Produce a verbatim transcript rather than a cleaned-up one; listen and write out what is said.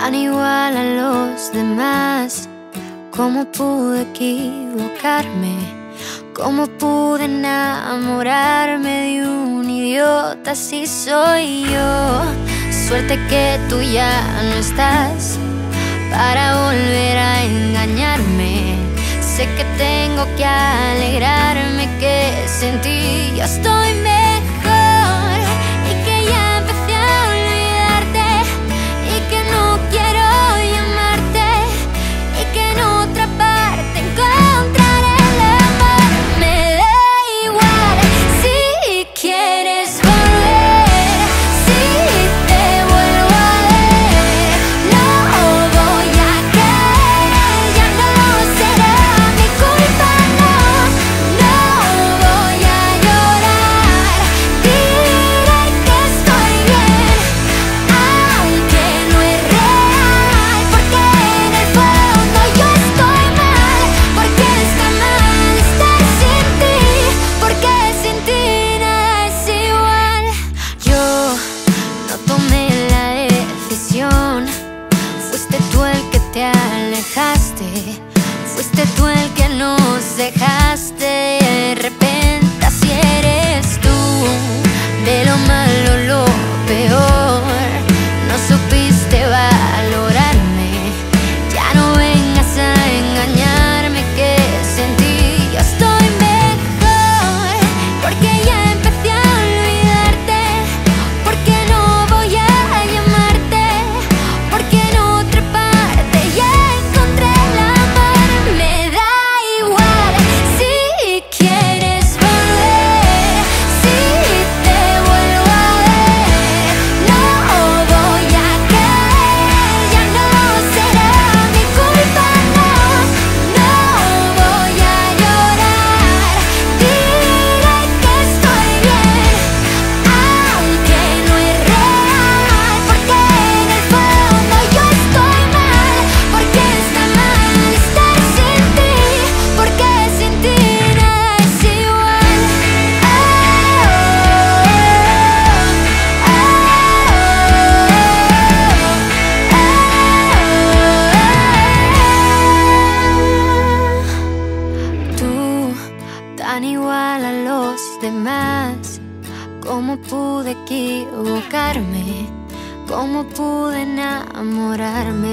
tan igual a los demás. ¿Cómo pude equivocarme? ¿Cómo pude enamorarme de un idiota si soy yo? Suerte que tú ya no estás para volver a engañarme. Sé que tengo que alegrarme, que sin ti ya estoy mejor y que ya empecé a olvidarte y que no quiero llamarte y que en otra parte encontraré el amor. Me da igual si quieres volver, si te vuelvo a ver, no voy a caer, ya no será mi culpa, no, no voy a llorar, diré que estoy bien, aunque no es real, porque en el fondo yo estoy mal, porque está mal estar sin ti, porque sin ti nada es igual. Yo no tomé la decisión, fuiste tú el que te alejaste, fuiste tú el que nos dejaste. De repente así eres tú, de lo malo lo peor, no supiste valorarme. Ya no vengas a engañarme, que sin ti ya estoy mejor, porque ya empecé a olvidarte, porque no voy a llamarte, porque en otra parte ya encontré el amor. Me da igual si quieres volver, si te vuelvo a ver, no voy a caer, ya no será mi culpa, no, no voy a llorar, diré que estoy bien, aunque no es real, porque en el fondo yo estoy mal, porque está mal estar sin ti, porque sin ti nada es igual. Tú, tan igual a los demás. ¿Cómo pude equivocarme? ¿Cómo pude enamorarme